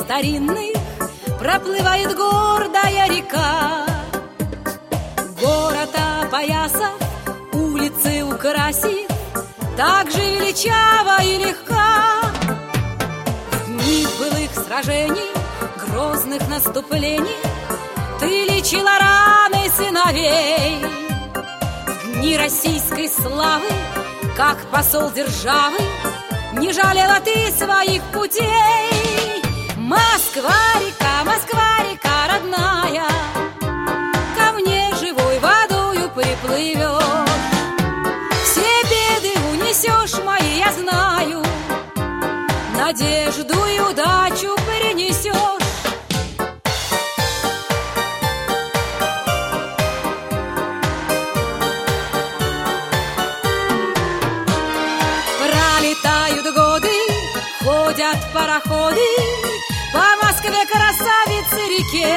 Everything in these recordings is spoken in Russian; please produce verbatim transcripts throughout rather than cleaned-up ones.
старинных проплывает гордая река. Город опоясав, улицы украсив, так же величава и легка. В дни былых сражений, грозных наступлений ты лечила раны сыновей. В дни российской славы, как посол державы, не жалела ты своих путей. Москва-река, Москва-река родная, ко мне живой водою приплывет. Все беды унесешь мои, я знаю, надежду и удачу принесешь. Пролетают годы, ходят пароходы по Москве красавице-реке,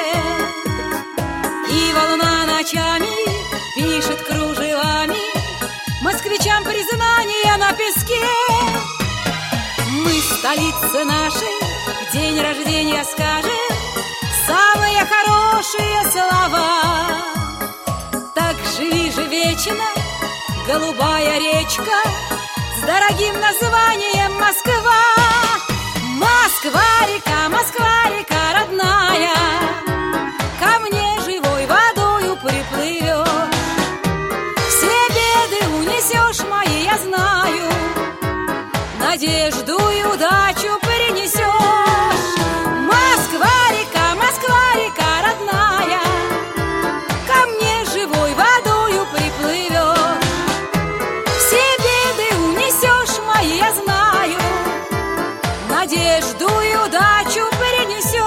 и волна ночами пишет кружевами москвичам признание на песке. Мы столице нашей в день рождения скажем самые хорошие слова. Так живи же вечно, голубая речка, с дорогим названием Москва. Москва-река, Москва-река родная, ко мне живой водою приплывет. Все беды унесешь мои, я знаю, надежду и удачу принесешь. Москва-река, Москва-река родная, ко мне живой водою приплывет. Все беды унесешь мои, я знаю, надежду и удачу принесешь.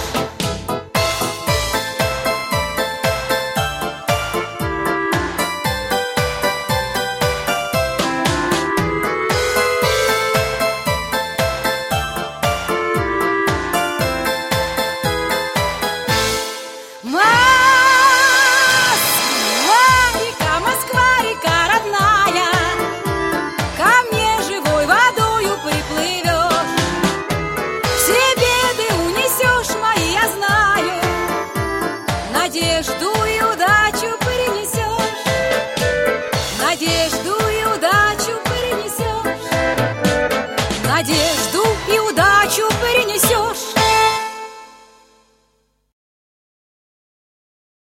Москва-река, Москва-река родная, ко мне живой водою приплывешь. Все беды унесешь мои, я знаю, надежду и удачу принесешь. Надежду и удачу принесешь. Надежду